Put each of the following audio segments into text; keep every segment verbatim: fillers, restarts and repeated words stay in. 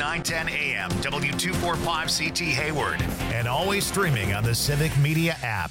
nine ten A M, W two forty-five C T Hayward, and always streaming on the Civic Media app.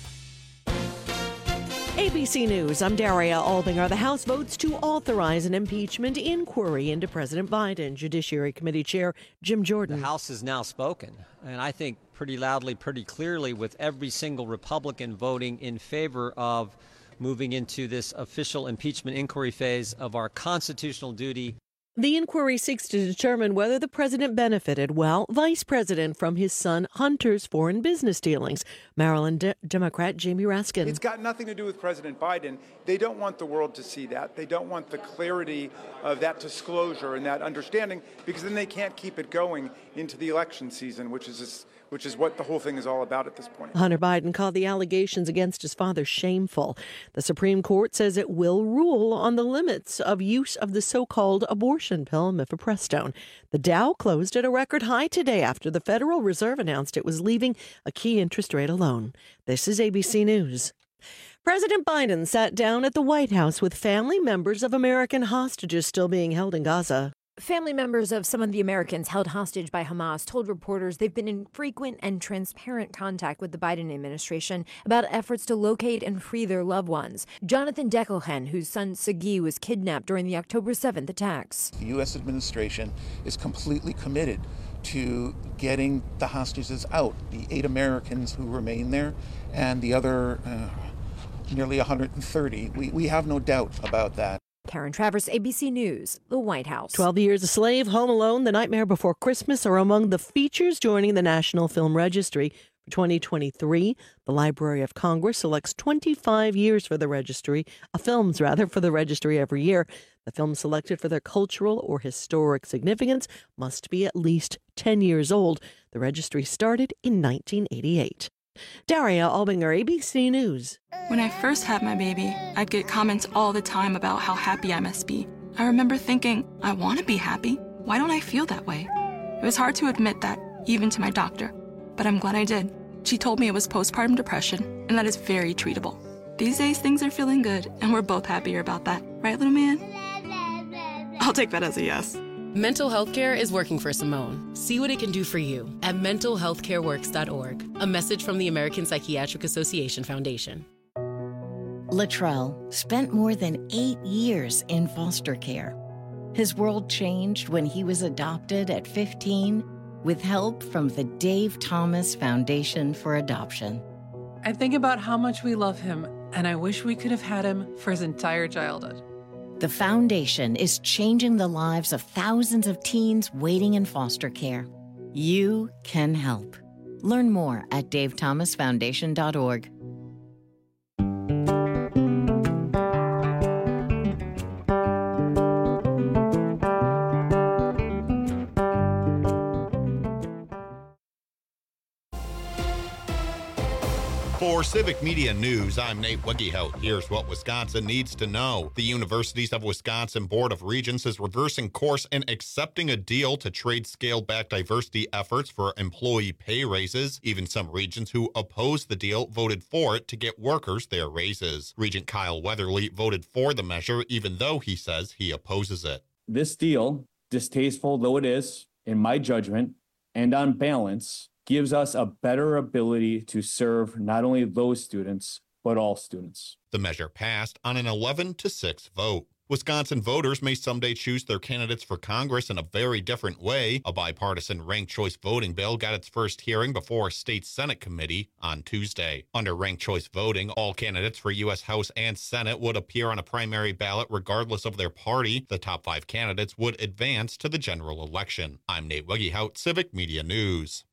A B C News, I'm Daria Albinger. The House votes to authorize an impeachment inquiry into President Biden. Judiciary Committee Chair Jim Jordan. The House has now spoken, and I think pretty loudly, pretty clearly, with every single Republican voting in favor of moving into this official impeachment inquiry phase of our constitutional duty. The inquiry seeks to determine whether the president benefited, well, vice president, from his son Hunter's foreign business dealings. Maryland De- Democrat Jamie Raskin. It's got nothing to do with President Biden. They don't want the world to see that. They don't want the clarity of that disclosure and that understanding, because then they can't keep it going into the election season, which is this, which is what the whole thing is all about at this point. Hunter Biden called the allegations against his father shameful. The Supreme Court says it will rule on the limits of use of the so-called abortion pill, mifepristone. The Dow closed at a record high today after the Federal Reserve announced it was leaving a key interest rate alone. This is A B C News. President Biden sat down at the White House with family members of American hostages still being held in Gaza. Family members of some of the Americans held hostage by Hamas told reporters they've been in frequent and transparent contact with the Biden administration about efforts to locate and free their loved ones. Jonathan Deckelhen, whose son Sagi was kidnapped during the October seventh attacks. The U S administration is completely committed to getting the hostages out, the eight Americans who remain there and the other uh, nearly one hundred thirty. We, we have no doubt about that. Karen Travers, A B C News, the White House. twelve Years a Slave, Home Alone, The Nightmare Before Christmas are among the features joining the National Film Registry. For twenty twenty-three, the Library of Congress selects twenty-five years for the registry, uh, films rather, for the registry every year. The films selected for their cultural or historic significance must be at least ten years old. The registry started in nineteen eighty-eight. Daria Albinger, A B C News. When I first had my baby, I'd get comments all the time about how happy I must be. I remember thinking, I want to be happy. Why don't I feel that way? It was hard to admit that, even to my doctor. But I'm glad I did. She told me it was postpartum depression, and that is very treatable. These days, things are feeling good, and we're both happier about that. Right, little man? I'll take that as a yes. Mental health care is working for Simone. See what it can do for you at mental health care works dot org. A message from the American Psychiatric Association Foundation. Latrell spent more than eight years in foster care. His world changed when he was adopted at fifteen with help from the Dave Thomas Foundation for Adoption. I think about how much we love him, and I wish we could have had him for his entire childhood. The foundation is changing the lives of thousands of teens waiting in foster care. You can help. Learn more at dave thomas foundation dot org. For Civic Media News, I'm Nate Wiggyhout. Here's what Wisconsin needs to know. The Universities of Wisconsin Board of Regents is reversing course and accepting a deal to trade scaled-back diversity efforts for employee pay raises. Even some regents who opposed the deal voted for it to get workers their raises. Regent Kyle Weatherly voted for the measure, even though he says he opposes it. This deal, distasteful though it is, in my judgment, and on balance, gives us a better ability to serve not only those students, but all students. The measure passed on an eleven to six vote. Wisconsin voters may someday choose their candidates for Congress in a very different way. A bipartisan ranked choice voting bill got its first hearing before a state Senate committee on Tuesday. Under ranked choice voting, all candidates for U S House and Senate would appear on a primary ballot regardless of their party. The top five candidates would advance to the general election. I'm Nate Wiggyhout, Civic Media News.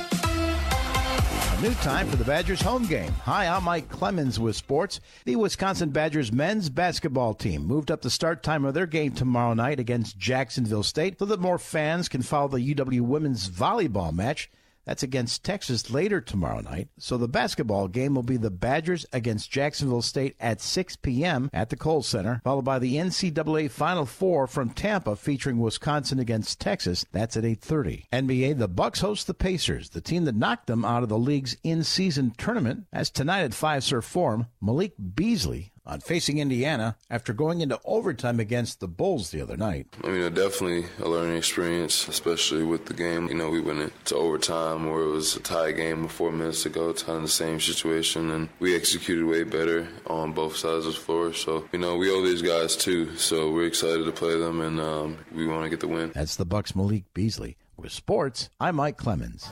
A new time for the Badgers home game. Hi, I'm Mike Clemens with sports. The Wisconsin Badgers men's basketball team moved up the start time of their game tomorrow night against Jacksonville State so that more fans can follow the U W women's volleyball match. That's against Texas later tomorrow night. So the basketball game will be the Badgers against Jacksonville State at six p.m. at the Kohl Center, followed by the N C double A Final Four from Tampa featuring Wisconsin against Texas. That's at eight thirty. N B A, the Bucks host the Pacers, the team that knocked them out of the league's in-season tournament. As tonight at Fiserv Forum, Malik Beasley on facing Indiana after going into overtime against the Bulls the other night. I mean, definitely a learning experience, especially with the game. You know, we went into overtime where it was a tie game with four minutes to go, kind of the same situation, and we executed way better on both sides of the floor. So, you know, we owe these guys too, so we're excited to play them, and um, we want to get the win. That's the Bucks' Malik Beasley. With sports, I'm Mike Clemens.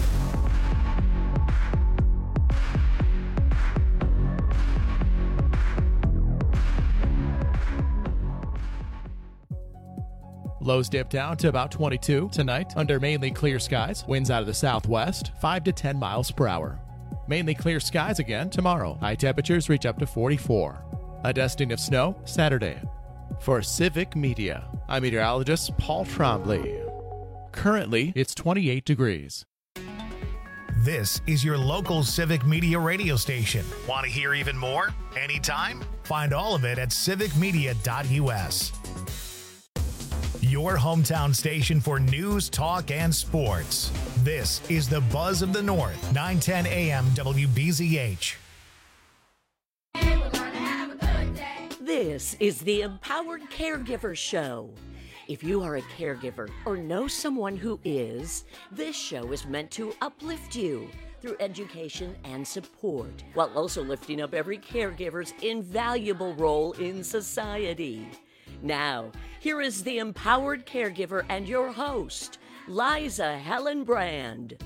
Lows dip down to about twenty-two tonight under mainly clear skies. Winds out of the southwest, five to ten miles per hour. Mainly clear skies again tomorrow. High temperatures reach up to forty-four. A dusting of snow Saturday. For Civic Media, I'm meteorologist Paul Trombley. Currently, it's twenty-eight degrees. This is your local Civic Media radio station. Want to hear even more? Anytime? Find all of it at civic media dot u s. Your hometown station for news, talk, and sports. This is the Buzz of the North, nine ten a m W B Z H. This is the Empowered Caregiver Show. If you are a caregiver or know someone who is, this show is meant to uplift you through education and support, while also lifting up every caregiver's invaluable role in society. Now, here is the Empowered Caregiver and your host, Liza Helen Brand.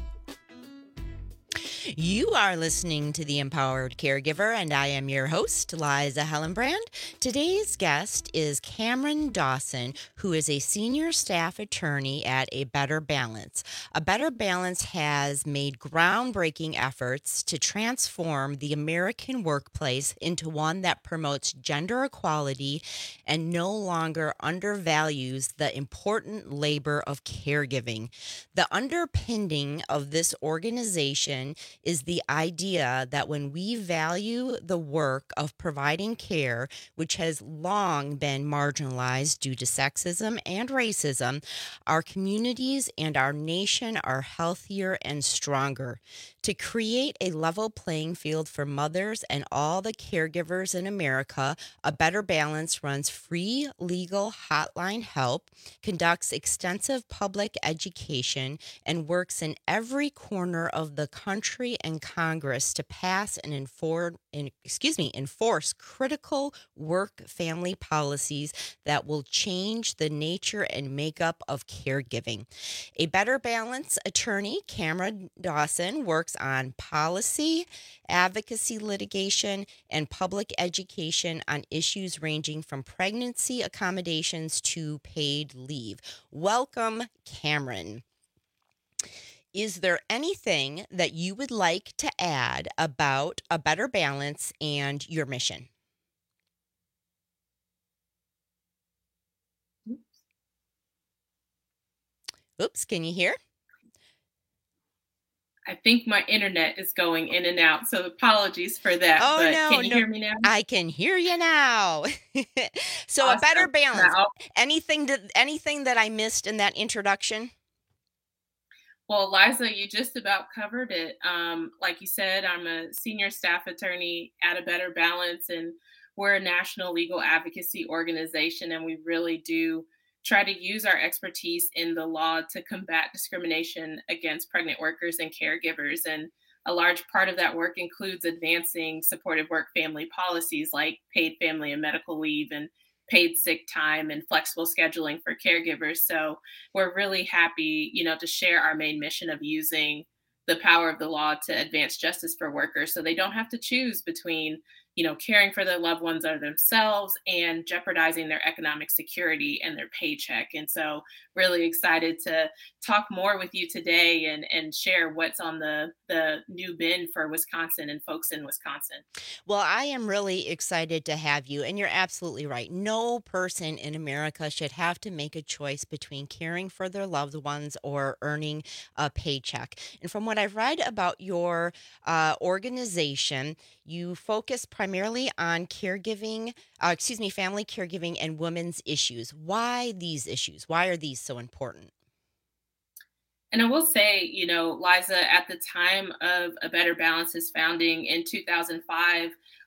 You are listening to The Empowered Caregiver, and I am your host, Liza Hellenbrand. Today's guest is Cameron Dawson, who is a senior staff attorney at A Better Balance. A Better Balance has made groundbreaking efforts to transform the American workplace into one that promotes gender equality and no longer undervalues the important labor of caregiving. The underpinning of this organization is the idea that when we value the work of providing care, which has long been marginalized due to sexism and racism, our communities and our nation are healthier and stronger. To create a level playing field for mothers and all the caregivers in America, A Better Balance runs free legal hotline help, conducts extensive public education, and works in every corner of the country and Congress to pass and enforce, excuse me, enforce critical work-family policies that will change the nature and makeup of caregiving. A Better Balance attorney, Cameron Dawson, works on policy, advocacy litigation, and public education on issues ranging from pregnancy accommodations to paid leave. Welcome, Cameron. Is there anything that you would like to add about A Better Balance and your mission? Oops, can you hear? I think my internet is going in and out, so apologies for that. Oh, but no, can you no. hear me now? I can hear you now. So Awesome. A Better Balance. Now- Anything that anything that I missed in that introduction? Well, Liza, you just about covered it. Um, like you said, I'm a senior staff attorney at A Better Balance, and we're a national legal advocacy organization, and we really do try to use our expertise in the law to combat discrimination against pregnant workers and caregivers. And a large part of that work includes advancing supportive work family policies like paid family and medical leave and paid sick time and flexible scheduling for caregivers. So we're really happy, you know, to share our main mission of using the power of the law to advance justice for workers so they don't have to choose between, you know, caring for their loved ones or themselves and jeopardizing their economic security and their paycheck. And so really excited to talk more with you today and, and share what's on the, the new bin for Wisconsin and folks in Wisconsin. Well, I am really excited to have you, and you're absolutely right. No person in America should have to make a choice between caring for their loved ones or earning a paycheck. And from what I've read about your uh, organization, you focus primarily on caregiving, uh, excuse me, family caregiving and women's issues. Why these issues? Why are these so important? And I will say, you know, Liza, at the time of A Better Balance's founding in two thousand five,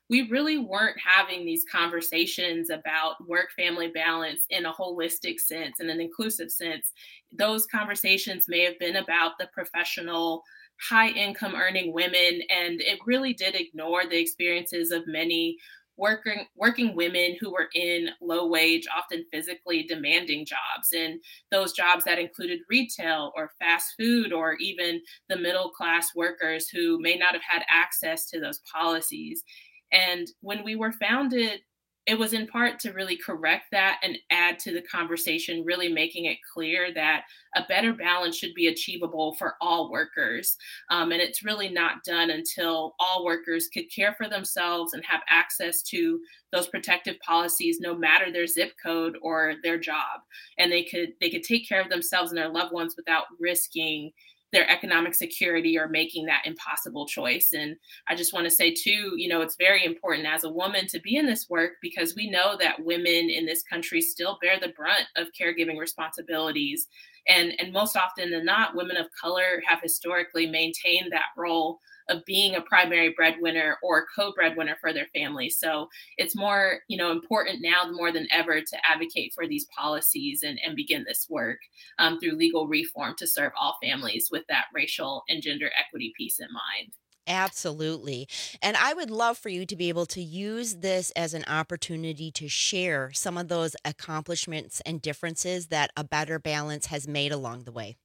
we really weren't having these conversations about work-family balance in a holistic sense, in an inclusive sense. Those conversations may have been about the professional, high-income earning women, and it really did ignore the experiences of many working working women who were in low wage, often physically demanding jobs, and those jobs that included retail or fast food, or even the middle class workers who may not have had access to those policies. And when we were founded, it was in part to really correct that and add to the conversation, really making it clear that a better balance should be achievable for all workers. Um, and it's really not done until all workers could care for themselves and have access to those protective policies, no matter their zip code or their job. And they could they could take care of themselves and their loved ones without risking their economic security or making that impossible choice. And I just want to say too, you know, it's very important as a woman to be in this work, because we know that women in this country still bear the brunt of caregiving responsibilities. And, and most often than not, women of color have historically maintained that role of being a primary breadwinner or co-breadwinner for their family. So it's more, you know, important now more than ever to advocate for these policies and, and begin this work um, through legal reform to serve all families with that racial and gender equity piece in mind. Absolutely. And I would love for you to be able to use this as an opportunity to share some of those accomplishments and differences that A Better Balance has made along the way.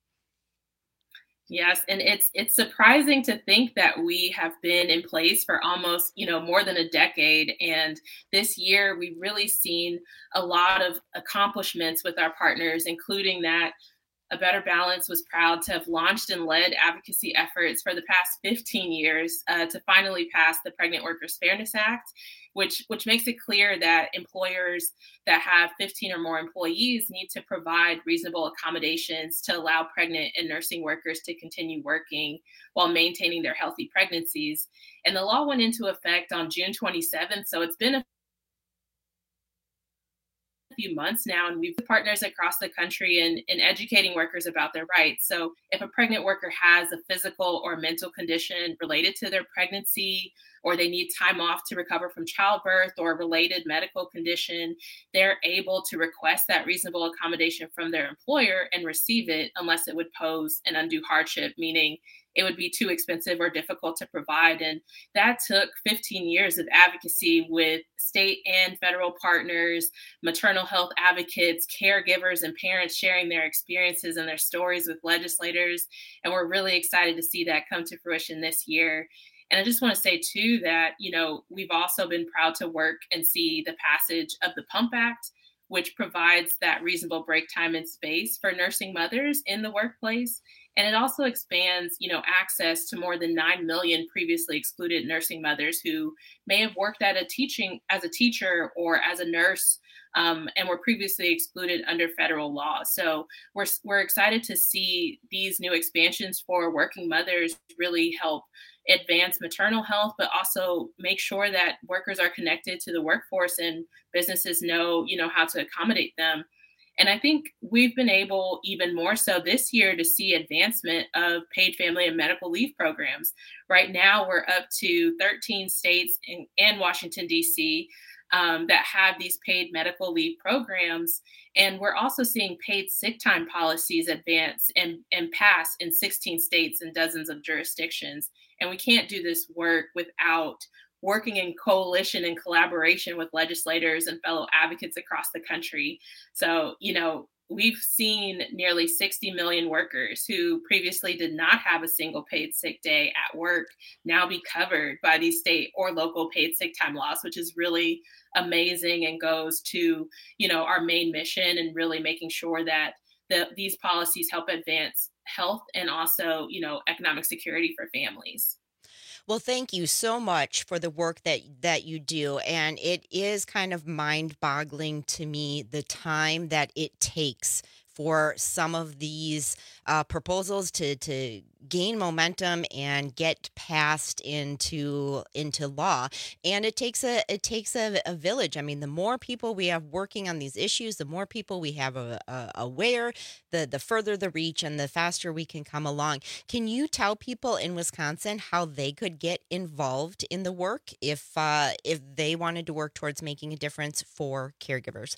Yes, and it's it's surprising to think that we have been in place for almost, you know, more than a decade. And this year, we've really seen a lot of accomplishments with our partners, including that A Better Balance was proud to have launched and led advocacy efforts for the past fifteen years uh, to finally pass the Pregnant Workers Fairness Act, which which makes it clear that employers that have fifteen or more employees need to provide reasonable accommodations to allow pregnant and nursing workers to continue working while maintaining their healthy pregnancies. And the law went into effect on June twenty-seventh, so it's been a few months now, and we've partners across the country in, in educating workers about their rights. So if a pregnant worker has a physical or mental condition related to their pregnancy, or they need time off to recover from childbirth or a related medical condition, they're able to request that reasonable accommodation from their employer and receive it unless it would pose an undue hardship, meaning it would be too expensive or difficult to provide. And that took fifteen years of advocacy with state and federal partners, maternal health advocates, caregivers, and parents sharing their experiences and their stories with legislators. And we're really excited to see that come to fruition this year. And I just want to say, too, that, you know, we've also been proud to work and see the passage of the PUMP Act, which provides that reasonable break time and space for nursing mothers in the workplace. And it also expands, you know, access to more than nine million previously excluded nursing mothers who may have worked at a teaching as a teacher or as a nurse um, and were previously excluded under federal law. So we're, we're excited to see these new expansions for working mothers really help advance maternal health, but also make sure that workers are connected to the workforce and businesses know, you know, how to accommodate them. And I think we've been able, even more so this year, to see advancement of paid family and medical leave programs. Right now, we're up to thirteen states in, and Washington, D C, um, that have these paid medical leave programs. And we're also seeing paid sick time policies advance and, and pass in sixteen states and dozens of jurisdictions. And we can't do this work without working in coalition and collaboration with legislators and fellow advocates across the country. So, you know, we've seen nearly sixty million workers who previously did not have a single paid sick day at work now be covered by these state or local paid sick time laws, which is really amazing and goes to, you know, our main mission and really making sure that the, these policies help advance health and also, you know, economic security for families. Well, thank you so much for the work that that you do. And it is kind of mind-boggling to me the time that it takes for some of these uh, proposals to, to gain momentum and get passed into into law. And it takes a it takes a, a village. I mean, the more people we have working on these issues, the more people we have uh, uh, aware, the the further the reach and the faster we can come along. Can you tell people in Wisconsin how they could get involved in the work if uh, if they wanted to work towards making a difference for caregivers?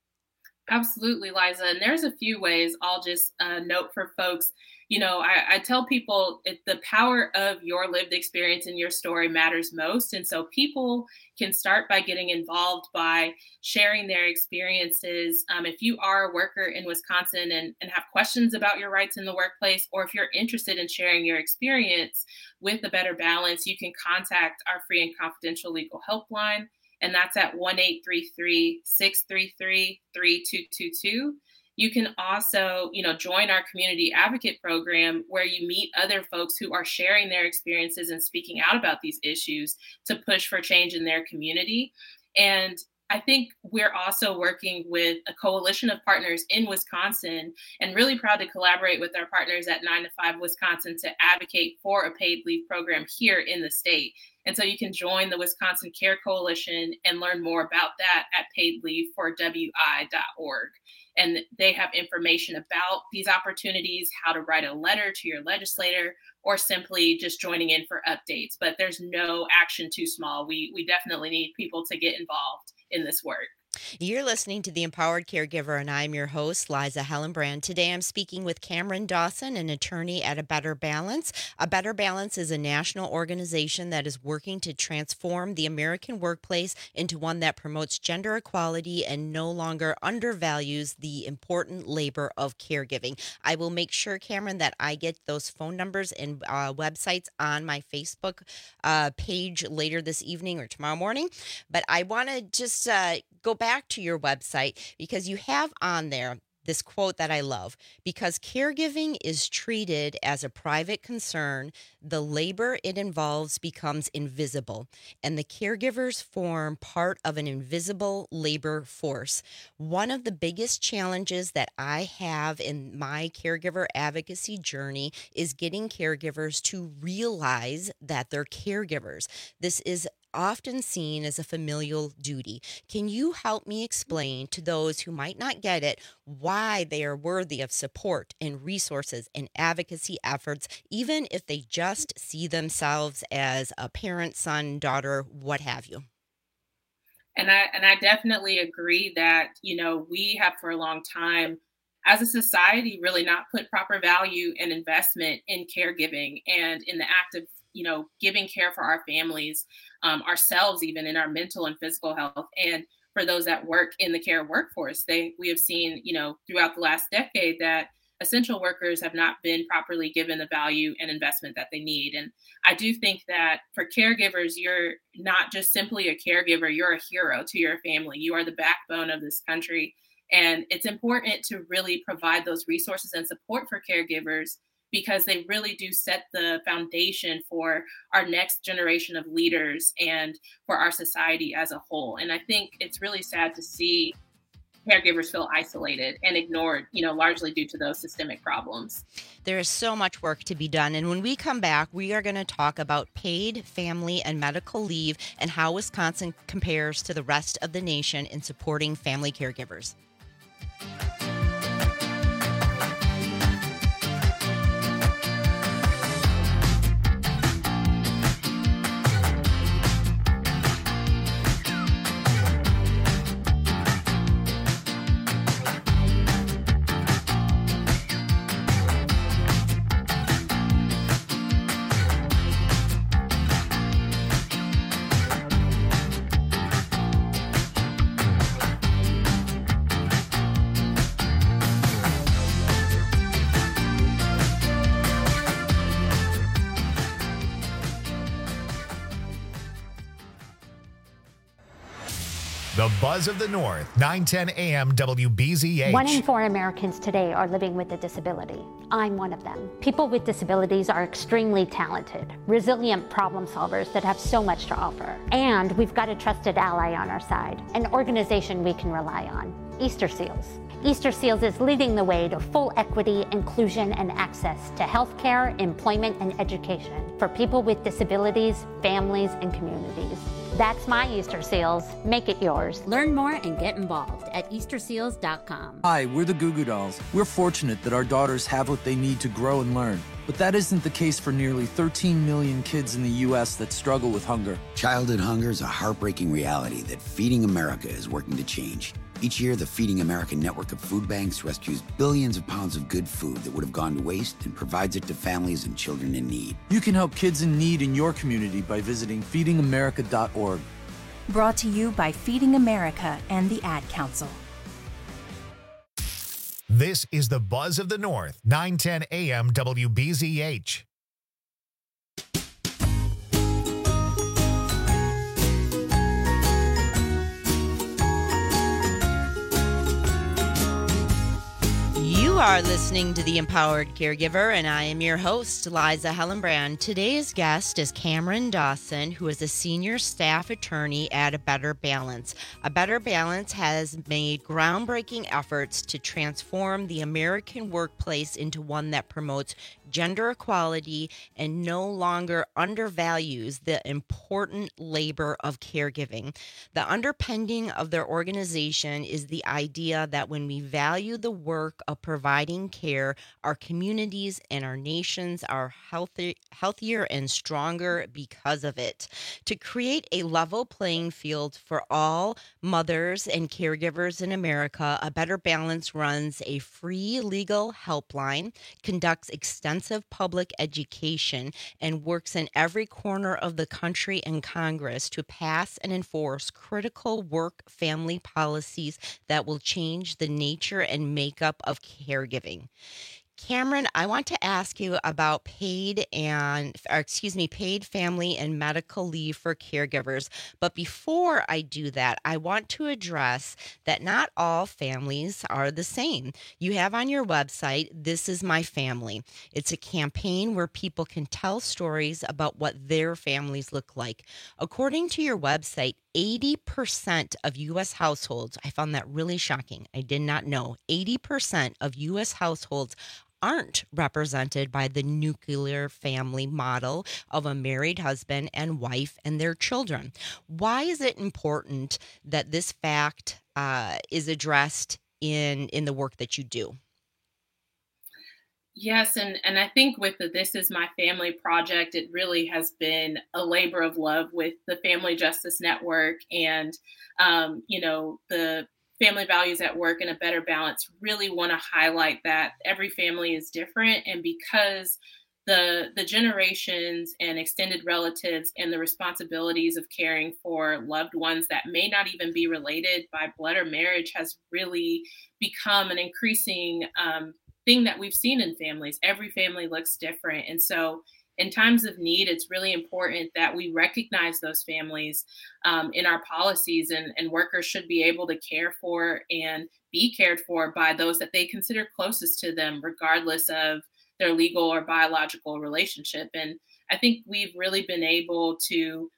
Absolutely, Liza. And there's a few ways. I'll just uh, note for folks, you know, I, I tell people it, the power of your lived experience and your story matters most. And so people can start by getting involved by sharing their experiences. Um, if you are a worker in Wisconsin and, and have questions about your rights in the workplace, or if you're interested in sharing your experience with A Better Balance, you can contact our free and confidential legal helpline. And that's at one eight three three, six three three, three two two two. You can also, you know, join our community advocate program where you meet other folks who are sharing their experiences and speaking out about these issues to push for change in their community. And I think we're also working with a coalition of partners in Wisconsin, and really proud to collaborate with our partners at nine to five Wisconsin to advocate for a paid leave program here in the state. And so you can join the Wisconsin Care Coalition and learn more about that at paid leave for W I dot org. And they have information about these opportunities, how to write a letter to your legislator, or simply just joining in for updates. But there's no action too small. We we definitely need people to get involved in this work. You're listening to The Empowered Caregiver, and I'm your host, Liza Hellenbrand. Today I'm speaking with Cameron Dawson, an attorney at A Better Balance. A Better Balance is a national organization that is working to transform the American workplace into one that promotes gender equality and no longer undervalues the important labor of caregiving. I will make sure, Cameron, that I get those phone numbers and uh, websites on my Facebook uh, page later this evening or tomorrow morning. But I want to just uh, go back to your website because you have on there this quote that I love: because caregiving is treated as a private concern, the labor it involves becomes invisible, and the caregivers form part of an invisible labor force. One of the biggest challenges that I have in my caregiver advocacy journey is getting caregivers to realize that they're caregivers. This is often seen as a familial duty. Can you help me explain to those who might not get it why they are worthy of support and resources and advocacy efforts, even if they just see themselves as a parent, son, daughter, what have you? And I and I definitely agree that, you know, we have for a long time as a society really not put proper value and investment in caregiving and in the act of, you know, giving care for our families, um, ourselves, even in our mental and physical health. And for those that work in the care workforce, they we have seen, you know, throughout the last decade that essential workers have not been properly given the value and investment that they need. And I do think that for caregivers, you're not just simply a caregiver, you're a hero to your family. You are the backbone of this country. And it's important to really provide those resources and support for caregivers, because they really do set the foundation for our next generation of leaders and for our society as a whole. And I think it's really sad to see caregivers feel isolated and ignored, you know, largely due to those systemic problems. There is so much work to be done. And when we come back, we are going to talk about paid family and medical leave and how Wisconsin compares to the rest of the nation in supporting family caregivers. The Buzz of the North, nine ten A M W B Z H. One in four Americans today are living with a disability. I'm one of them. People with disabilities are extremely talented, resilient problem solvers that have so much to offer. And we've got a trusted ally on our side, an organization we can rely on. Easter Seals. Easter Seals is leading the way to full equity, inclusion, and access to healthcare, employment, and education for people with disabilities, families, and communities. That's my Easter Seals. Make it yours. Learn more and get involved at Easter Seals dot com. Hi, we're the Goo Goo Dolls. We're fortunate that our daughters have what they need to grow and learn. But that isn't the case for nearly thirteen million kids in the U S that struggle with hunger. Childhood hunger is a heartbreaking reality that Feeding America is working to change. Each year, the Feeding America network of food banks rescues billions of pounds of good food that would have gone to waste and provides it to families and children in need. You can help kids in need in your community by visiting feeding america dot org. Brought to you by Feeding America and the Ad Council. This is the Buzz of the North, nine ten A M W B Z H. You are listening to The Empowered Caregiver, and I am your host, Liza Hellenbrand. Today's guest is Cameron Dawson, who is a senior staff attorney at A Better Balance. A Better Balance has made groundbreaking efforts to transform the American workplace into one that promotes gender equality and no longer undervalues the important labor of caregiving. The underpinning of their organization is the idea that when we value the work of providing care, our communities and our nations are healthy, healthier and stronger because of it. To create a level playing field for all mothers and caregivers in America, A Better Balance runs a free legal helpline, conducts extensive public education, and works in every corner of the country and Congress to pass and enforce critical work-family policies that will change the nature and makeup of caregiving. Cameron, I want to ask you about paid and, or excuse me, paid family and medical leave for caregivers. But before I do that, I want to address that not all families are the same. You have on your website, This Is My Family. It's a campaign where people can tell stories about what their families look like. According to your website, eighty percent of U S households, I found that really shocking. I did not know, eighty percent of U S households aren't represented by the nuclear family model of a married husband and wife and their children. Why is it important that this fact uh, is addressed in, in the work that you do? Yes, and, and I think with the This Is My Family project, it really has been a labor of love with the Family Justice Network and, um, you know, the Family Values at Work and A Better Balance really want to highlight that every family is different. And because the the generations and extended relatives and the responsibilities of caring for loved ones that may not even be related by blood or marriage has really become an increasing um, thing that we've seen in families. Every family looks different. And so in times of need, it's really important that we recognize those families um, in our policies, and, and workers should be able to care for and be cared for by those that they consider closest to them, regardless of their legal or biological relationship. And I think we've really been able to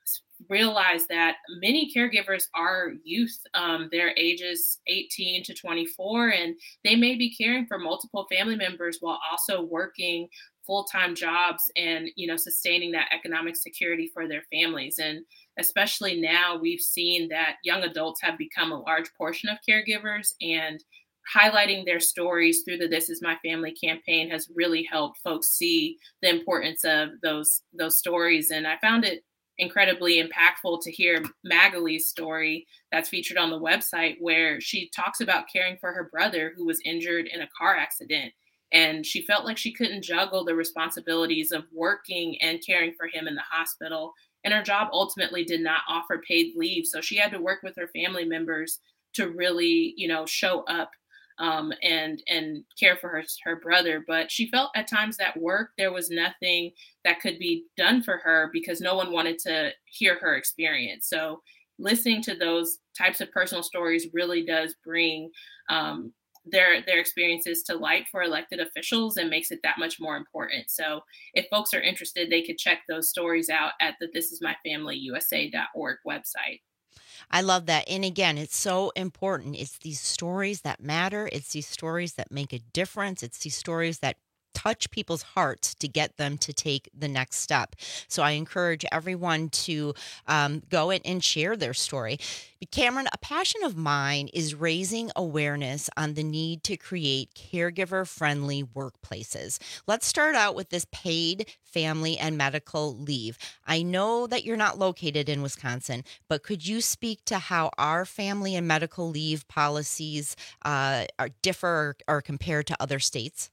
realize that many caregivers are youth. Um, they're ages eighteen to twenty-four, and they may be caring for multiple family members while also working full-time jobs and, you know, sustaining that economic security for their families. And especially now, we've seen that young adults have become a large portion of caregivers, and highlighting their stories through the This Is My Family campaign has really helped folks see the importance of those those stories. And I found it incredibly impactful to hear Magali's story that's featured on the website, where she talks about caring for her brother who was injured in a car accident. And she felt like she couldn't juggle the responsibilities of working and caring for him in the hospital. And her job ultimately did not offer paid leave. So she had to work with her family members to really, you know, show up um, and and care for her, her brother. But she felt at times that work, there was nothing that could be done for her because no one wanted to hear her experience. So listening to those types of personal stories really does bring um, their their experiences to light for elected officials and makes it that much more important. So if folks are interested, they could check those stories out at the This Is My Family U S A dot org website. I love that. And again, it's so important. It's these stories that matter. It's these stories that make a difference. It's these stories that touch people's hearts to get them to take the next step. So I encourage everyone to um, go in and share their story. Cameron, a passion of mine is raising awareness on the need to create caregiver-friendly workplaces. Let's start out with this paid family and medical leave. I know that you're not located in Wisconsin, but could you speak to how our family and medical leave policies uh, are differ or, or compared to other states?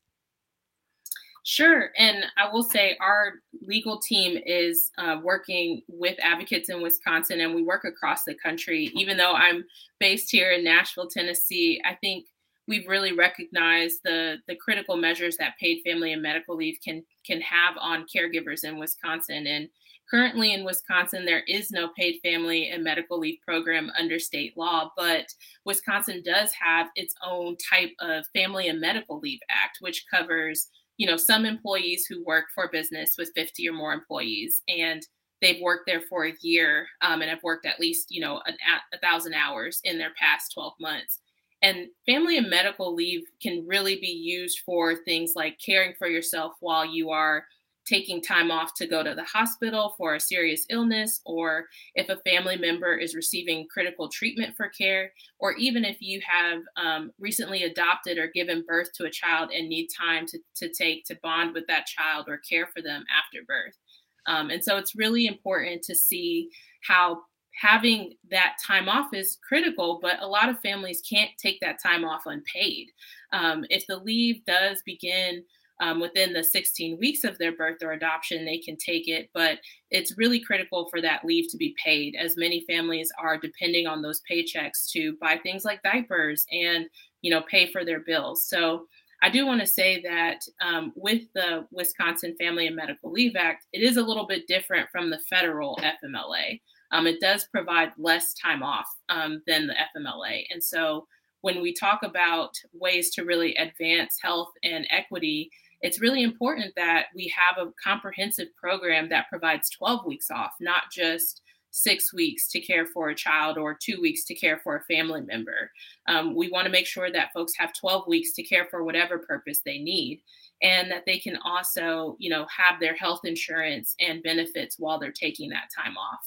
Sure. And I will say our legal team is uh, working with advocates in Wisconsin, and we work across the country. Even though I'm based here in Nashville, Tennessee, I think we've really recognized the, the critical measures that paid family and medical leave can, can have on caregivers in Wisconsin. And currently in Wisconsin, there is no paid family and medical leave program under state law, but Wisconsin does have its own type of Family and Medical Leave Act, which covers you know, some employees who work for a business with fifty or more employees, and they've worked there for a year um, and have worked at least, you know, an, a thousand hours in their past twelve months. And family and medical leave can really be used for things like caring for yourself while you are taking time off to go to the hospital for a serious illness, or if a family member is receiving critical treatment for care, or even if you have um, recently adopted or given birth to a child and need time to, to take to bond with that child or care for them after birth. Um, and so it's really important to see how having that time off is critical, but a lot of families can't take that time off unpaid. Um, if the leave does begin Um, within the sixteen weeks of their birth or adoption, they can take it. But it's really critical for that leave to be paid, as many families are depending on those paychecks to buy things like diapers and, you know, pay for their bills. So I do want to say that um, with the Wisconsin Family and Medical Leave Act, it is a little bit different from the federal F M L A. Um, it does provide less time off um, than the F M L A. And so when we talk about ways to really advance health and equity, it's really important that we have a comprehensive program that provides twelve weeks off, not just six weeks to care for a child or two weeks to care for a family member. Um, we want to make sure that folks have twelve weeks to care for whatever purpose they need, and that they can also, you know, have their health insurance and benefits while they're taking that time off.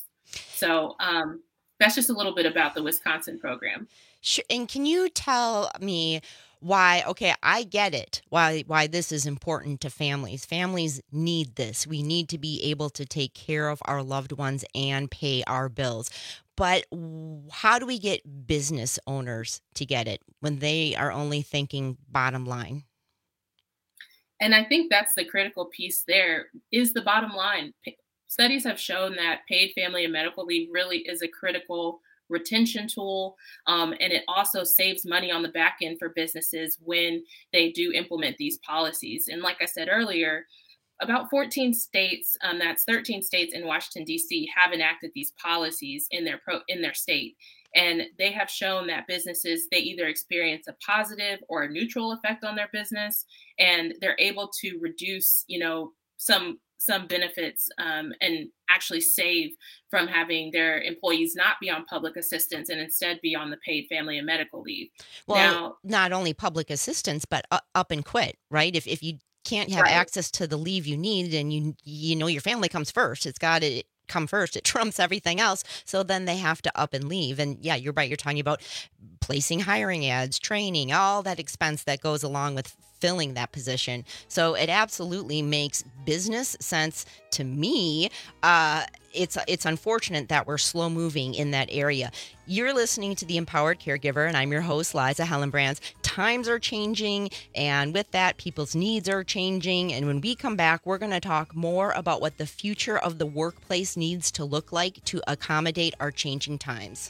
So um, that's just a little bit about the Wisconsin program. Sure. And can you tell me why, okay, I get it, why why this is important to families. Families need this. We need to be able to take care of our loved ones and pay our bills. But how do we get business owners to get it when they are only thinking bottom line? And I think that's the critical piece there, is the bottom line. Studies have shown that paid family and medical leave really is a critical retention tool, um, and it also saves money on the back end for businesses when they do implement these policies. And like I said earlier, about fourteen states, um, that's thirteen states in Washington, D C, have enacted these policies in their pro- in their state. And they have shown that businesses, they either experience a positive or a neutral effect on their business, and they're able to reduce, you know, some some benefits um, and actually save from having their employees not be on public assistance and instead be on the paid family and medical leave. Well, now, not only public assistance, but uh, up and quit, right? If if you can't have right. access to the leave you need, and you you know your family comes first, it's got to come first. It trumps everything else. So then they have to up and leave. And yeah, you're right. You're talking about placing hiring ads, training, all that expense that goes along with filling that position. So it absolutely makes business sense to me. Uh, it's it's unfortunate that we're slow moving in that area. You're listening to The Empowered Caregiver, and I'm your host, Liza Hellenbrands. Times are changing, and with that, people's needs are changing. And when we come back, we're going to talk more about what the future of the workplace needs to look like to accommodate our changing times.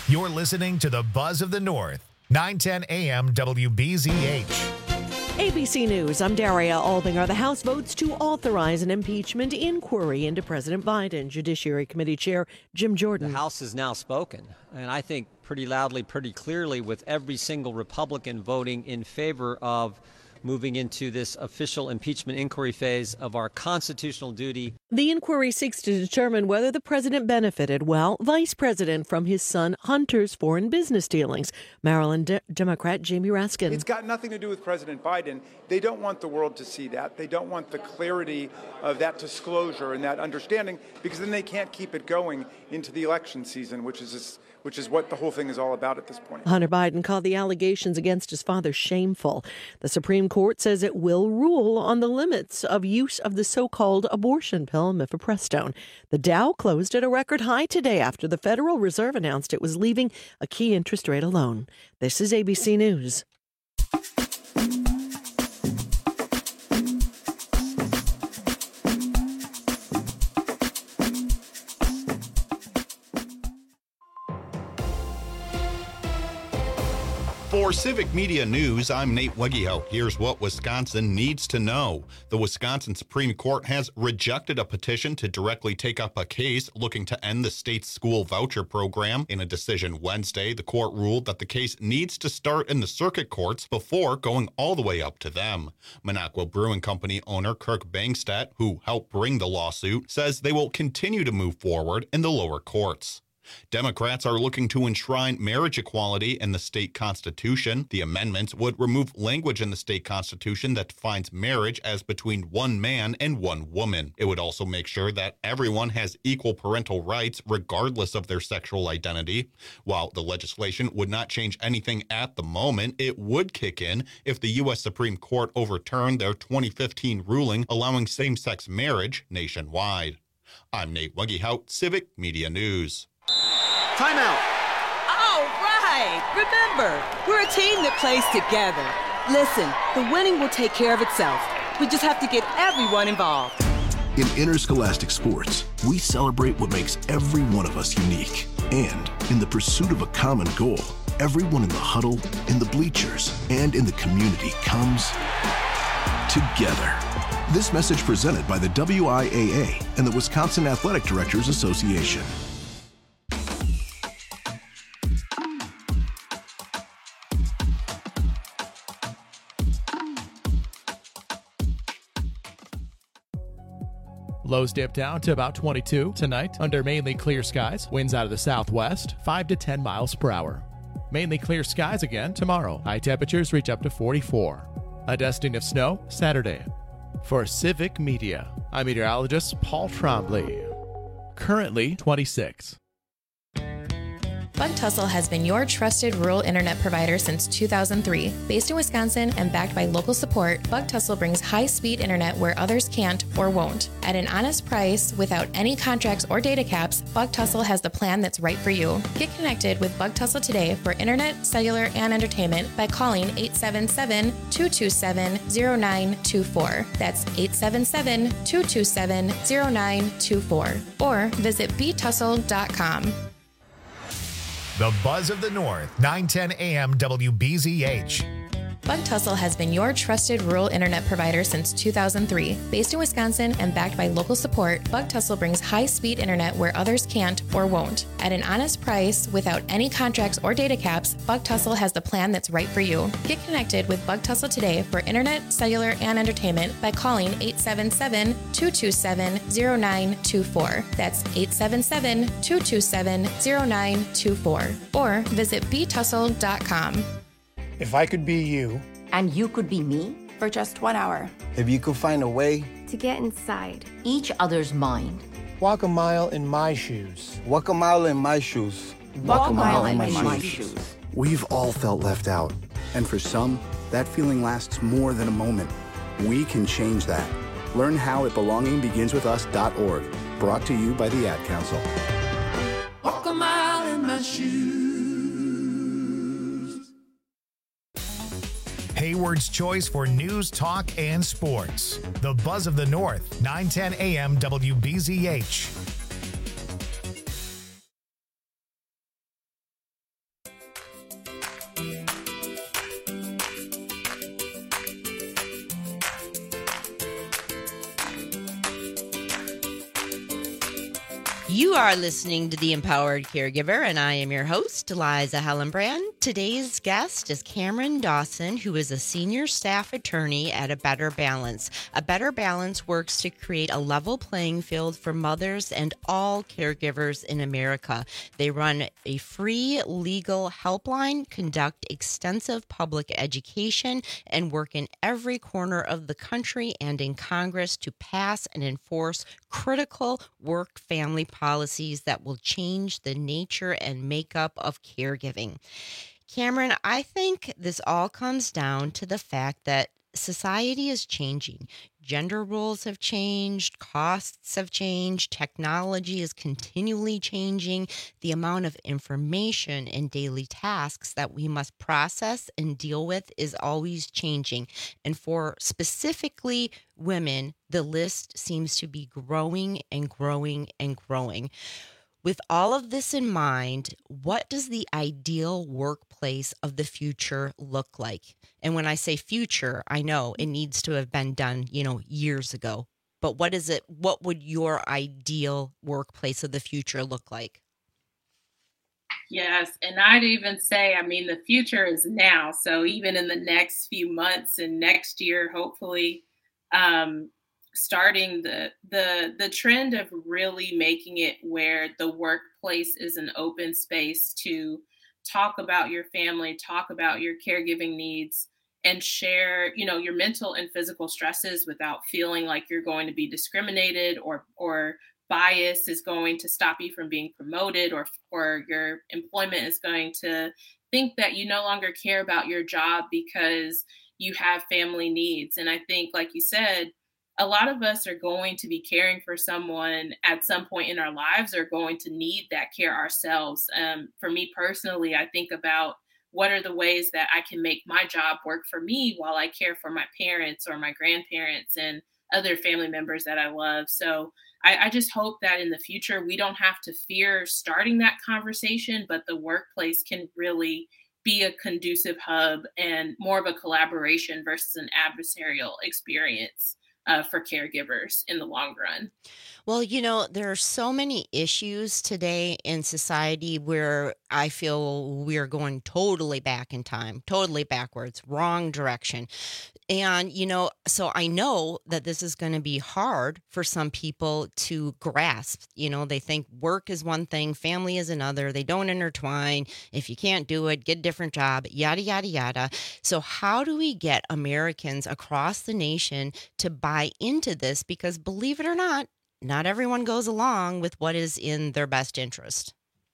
You're listening to the Buzz of the North, nine ten A M W B Z H. A B C News, I'm Daria Albinger. The House votes to authorize an impeachment inquiry into President Biden. Judiciary Committee Chair Jim Jordan. The House has now spoken, and I think pretty loudly, pretty clearly, with every single Republican voting in favor of moving into this official impeachment inquiry phase of our constitutional duty. The inquiry seeks to determine whether the president benefited, while vice president, from his son Hunter's foreign business dealings. Maryland De- Democrat Jamie Raskin. It's got nothing to do with President Biden. They don't want the world to see that. They don't want the clarity of that disclosure and that understanding, because then they can't keep it going into the election season, which is this, which is what the whole thing is all about at this point. Hunter Biden called the allegations against his father shameful. The Supreme Court says it will rule on the limits of use of the so-called abortion pill, mifepristone. The Dow closed at a record high today after the Federal Reserve announced it was leaving a key interest rate alone. This is A B C News. For Civic Media News, I'm Nate Weggio. Here's what Wisconsin needs to know. The Wisconsin Supreme Court has rejected a petition to directly take up a case looking to end the state's school voucher program. In a decision Wednesday, the court ruled that the case needs to start in the circuit courts before going all the way up to them. Minocqua Brewing Company owner Kirk Bangstedt, who helped bring the lawsuit, says they will continue to move forward in the lower courts. Democrats are looking to enshrine marriage equality in the state constitution. The amendments would remove language in the state constitution that defines marriage as between one man and one woman. It would also make sure that everyone has equal parental rights regardless of their sexual identity. While the legislation would not change anything at the moment, it would kick in if the U S Supreme Court overturned their twenty fifteen ruling allowing same-sex marriage nationwide. I'm Nate Weggio, Civic Media News. Timeout. All right. Remember, we're a team that plays together. Listen, the winning will take care of itself. We just have to get everyone involved. In interscholastic sports, we celebrate what makes every one of us unique. And in the pursuit of a common goal, everyone in the huddle, in the bleachers, and in the community comes together. This message presented by the W I A A and the Wisconsin Athletic Directors Association. Lows dip down to about twenty-two tonight under mainly clear skies. Winds out of the southwest, five to ten miles per hour. Mainly clear skies again tomorrow. High temperatures reach up to forty-four. A dusting of snow Saturday. For Civic Media, I'm meteorologist Paul Trombley. Currently twenty-six. Bug Tussle has been your trusted rural internet provider since two thousand three. Based in Wisconsin and backed by local support, Bug Tussle brings high-speed internet where others can't or won't. At an honest price, without any contracts or data caps, Bug Tussle has the plan that's right for you. Get connected with Bug Tussle today for internet, cellular, and entertainment by calling eight seven seven, two two seven, zero nine two four. That's eight seven seven, two two seven, zero nine two four. Or visit b tussle dot com. The Buzz of the North, nine ten A M W B Z H. Bug Tussle has been your trusted rural internet provider since two thousand three. Based in Wisconsin and backed by local support, Bug Tussle brings high-speed internet where others can't or won't. At an honest price, without any contracts or data caps, Bug Tussle has the plan that's right for you. Get connected with Bug Tussle today for internet, cellular, and entertainment by calling eight seven seven, two two seven, zero nine two four. That's eight seven seven, two two seven, zero nine two four. Or visit b tussle dot com. If I could be you. And you could be me? For just one hour. If you could find a way. To get inside each other's mind. Walk a mile in my shoes. Walk a mile in my shoes. Walk, Walk a mile, mile in, in my, my shoes. shoes. We've all felt left out. And for some, that feeling lasts more than a moment. We can change that. Learn how at belonging begins with us dot org. Brought to you by the Ad Council. Walk a mile in my shoes. Hayward's choice for news, talk, and sports. The Buzz of the North, nine ten A M W B Z H. You are listening to The Empowered Caregiver, and I am your host, Liza Hellenbrand. Today's guest is Cameron Dawson, who is a senior staff attorney at A Better Balance. A Better Balance works to create a level playing field for mothers and all caregivers in America. They run a free legal helpline, conduct extensive public education, and work in every corner of the country and in Congress to pass and enforce critical work-family policies that will change the nature and makeup of caregiving. Cameron, I think this all comes down to the fact that society is changing. Gender roles have changed, costs have changed, technology is continually changing. The amount of information and daily tasks that we must process and deal with is always changing. And for specifically women, the list seems to be growing and growing and growing. With all of this in mind, what does the ideal workplace of the future look like? And when I say future, I know it needs to have been done, you know, years ago. But what is it? What would your ideal workplace of the future look like? Yes, and I'd even say, I mean, the future is now. So even in the next few months and next year, hopefully, um, starting the the the trend of really making it where the workplace is an open space to talk about your family, talk about your caregiving needs, and share, you know, your mental and physical stresses without feeling like you're going to be discriminated or or bias is going to stop you from being promoted, or or your employment is going to think that you no longer care about your job because you have family needs. And I think, like you said, a lot of us are going to be caring for someone at some point in our lives, or going to need that care ourselves. Um, for me personally, I think about what are the ways that I can make my job work for me while I care for my parents or my grandparents and other family members that I love. So I, I just hope that in the future, we don't have to fear starting that conversation, but the workplace can really be a conducive hub and more of a collaboration versus an adversarial experience Uh, for caregivers in the long run. Well, you know, there are so many issues today in society where I feel we are going totally back in time, totally backwards, wrong direction. And, you know, so I know that this is going to be hard for some people to grasp. You know, they think work is one thing, family is another. They don't intertwine. If you can't do it, get a different job, yada, yada, yada. So how do we get Americans across the nation to buy into this? Because believe it or not, not everyone goes along with what is in their best interest.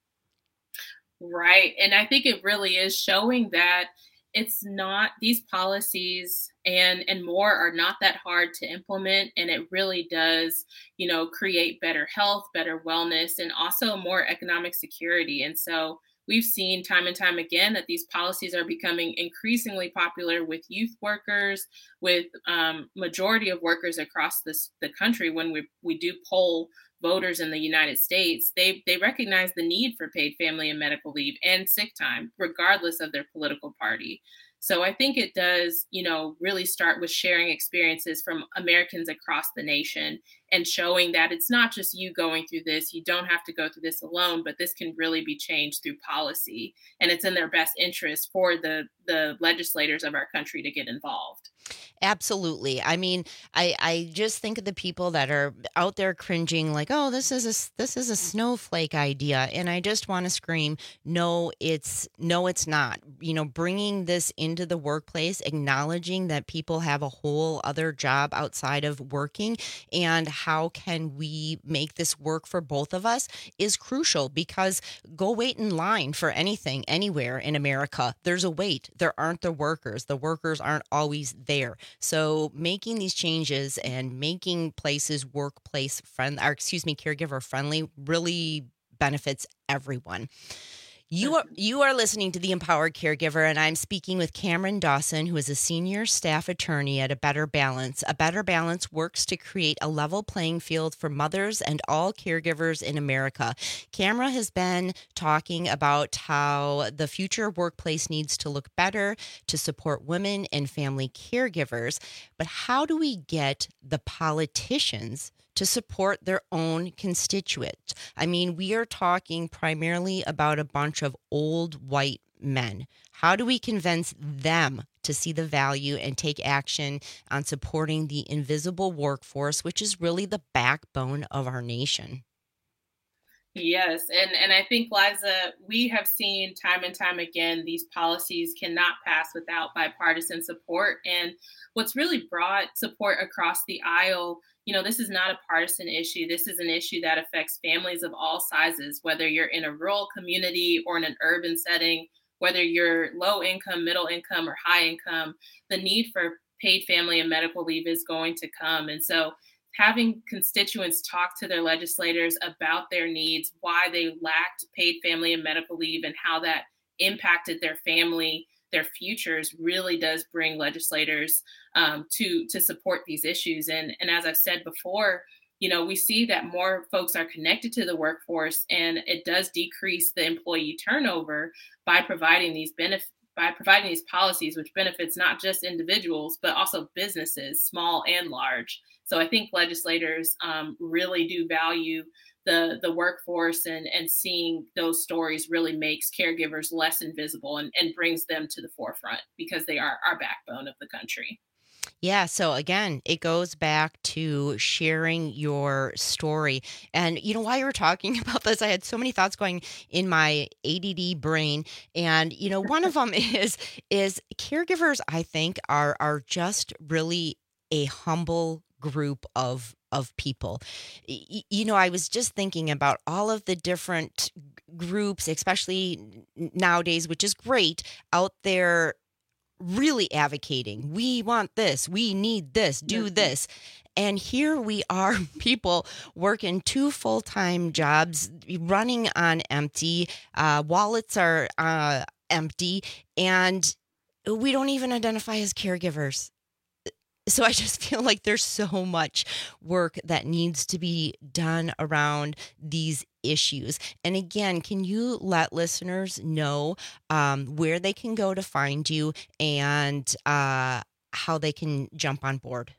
Right. And I think it really is showing that it's not, these policies and and more are not that hard to implement. And it really does, you know, create better health, better wellness, and also more economic security. And so we've seen time and time again that these policies are becoming increasingly popular with youth workers, with um, majority of workers across this, the country. When we, we do poll voters in the United States, they, they recognize the need for paid family and medical leave and sick time, regardless of their political party. So I think it does, you know, really start with sharing experiences from Americans across the nation and showing that it's not just you going through this. You don't have to go through this alone, but this can really be changed through policy. And it's in their best interest for the, the legislators of our country to get involved. Absolutely. I mean, I, I just think of the people that are out there cringing like, oh, this is a, this is a snowflake idea. And I just want to scream, no, it's no, it's not. You know, bringing this into the workplace, acknowledging that people have a whole other job outside of working, and how can we make this work for both of us is crucial, because go wait in line for anything anywhere in America. There's a wait. There aren't the workers. The workers aren't always there. So making these changes and making places workplace friendly, or excuse me, caregiver friendly, really benefits everyone. You are you are listening to The Empowered Caregiver, and I'm speaking with Cameron Dawson, who is a senior staff attorney at A Better Balance. A Better Balance works to create a level playing field for mothers and all caregivers in America. Cameron has been talking about how the future workplace needs to look better to support women and family caregivers. But how do we get the politicians to support their own constituents. I mean, we are talking primarily about a bunch of old white men. How do we convince them to see the value and take action on supporting the invisible workforce, which is really the backbone of our nation? Yes, and, and I think, Liza, we have seen time and time again, these policies cannot pass without bipartisan support. And what's really brought support across the aisle, you know, this is not a partisan issue. This is an issue that affects families of all sizes, whether you're in a rural community or in an urban setting, whether you're low income, middle income, or high income. The need for paid family and medical leave is going to come. And so having constituents talk to their legislators about their needs, why they lacked paid family and medical leave, and how that impacted their family, their futures, really does bring legislators um, to, to support these issues. And, and as I've said before, you know, we see that more folks are connected to the workforce, and it does decrease the employee turnover by providing these benefits, by providing these policies, which benefits not just individuals, but also businesses, small and large. So I think legislators um, really do value the, the workforce, and, and seeing those stories really makes caregivers less invisible and, and brings them to the forefront, because they are our backbone of the country. Yeah. So again, it goes back to sharing your story. And, you know, while you were talking about this, I had so many thoughts going in my A D D brain. And, you know, one of them is, is caregivers, I think, are, are just really a humble group of of people. Y- you know, I was just thinking about all of the different groups, especially nowadays, which is great, out there really advocating. We want this. We need this. Do this. And here we are, people working two full-time jobs, running on empty. Uh, wallets are uh, empty, and we don't even identify as caregivers. So I just feel like there's so much work that needs to be done around these issues. And again, can you let listeners know um, where they can go to find you, and uh, how they can jump on board?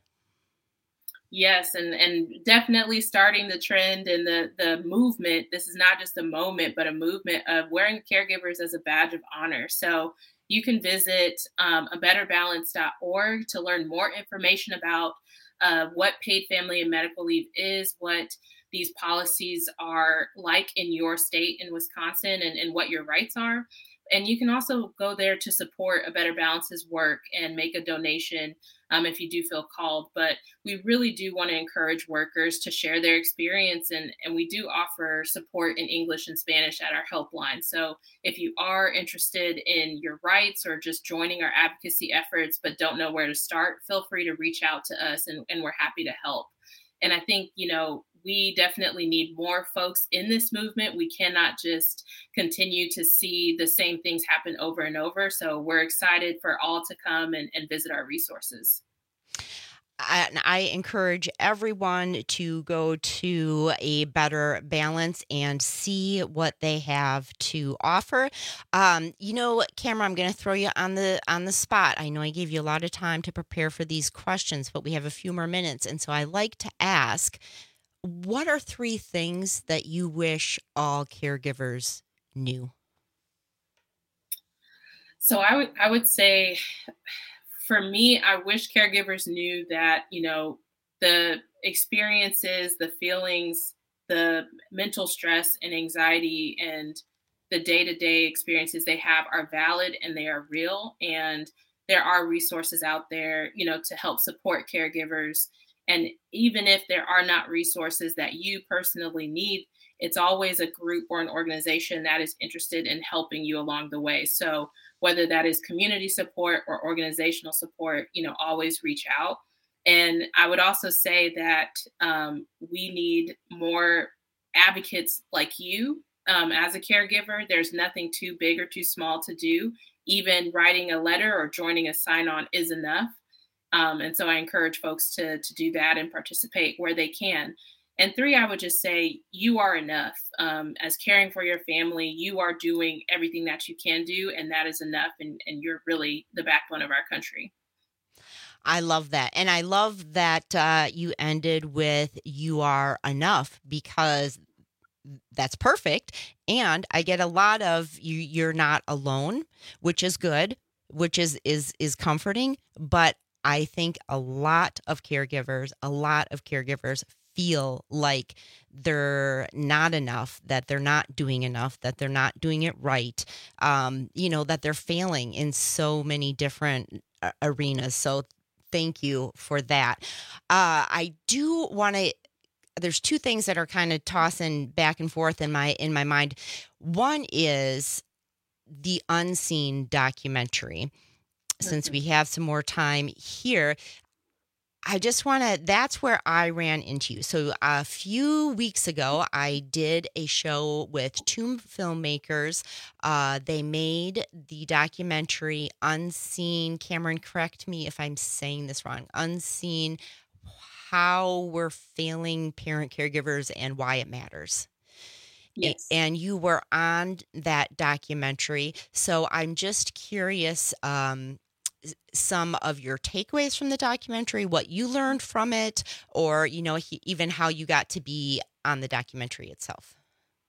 Yes, and, and definitely starting the trend and the, the movement. This is not just a moment, but a movement of wearing caregivers as a badge of honor. So you can visit um, a better balance dot org to learn more information about uh, what paid family and medical leave is, what these policies are like in your state in Wisconsin, and, and what your rights are. And you can also go there to support A Better Balance's work and make a donation um, if you do feel called. But we really do want to encourage workers to share their experience. And, and we do offer support in English and Spanish at our helpline. So if you are interested in your rights or just joining our advocacy efforts, but don't know where to start, feel free to reach out to us, and, and we're happy to help. And I think, you know, we definitely need more folks in this movement. We cannot just continue to see the same things happen over and over. So we're excited for all to come and, and visit our resources. I, I encourage everyone to go to A Better Balance and see what they have to offer. Um, you know, Cameron, I'm going to throw you on the on the spot. I know I gave you a lot of time to prepare for these questions, but we have a few more minutes. And so I like to ask, what are three things that you wish all caregivers knew? So I would I would say, for me, I wish caregivers knew that, you know, the experiences, the feelings, the mental stress and anxiety, and the day-to-day experiences they have are valid and they are real. And there are resources out there, you know, to help support caregivers. And even if there are not resources that you personally need, it's always a group or an organization that is interested in helping you along the way. So whether that is community support or organizational support, you know, always reach out. And I would also say that um, we need more advocates like you um, as a caregiver. There's nothing too big or too small to do. Even writing a letter or joining a sign-on is enough. Um, and so I encourage folks to, to do that and participate where they can. And three, I would just say you are enough. Um, as caring for your family, you are doing everything that you can do, and that is enough. And, and you're really the backbone of our country. I love that. And I love that uh, you ended with "you are enough," because that's perfect. And I get a lot of you, you're not alone, which is good, which is, is, is comforting. But I think a lot of caregivers, a lot of caregivers feel like they're not enough, that they're not doing enough, that they're not doing it right. Um, you know, that they're failing in so many different uh, arenas. So thank you for that. Uh, I do want to, there's two things that are kind of tossing back and forth in my in my mind. One is the Unseen documentary. Since we have some more time here, I just want to, that's where I ran into you. So a few weeks ago, I did a show with two filmmakers. Uh, they made the documentary Unseen. Cameron, correct me if I'm saying this wrong. Unseen, how we're failing parent caregivers and why it matters. Yes. And you were on that documentary. So I'm just curious, um, some of your takeaways from the documentary, what you learned from it, or, you know, he, even how you got to be on the documentary itself.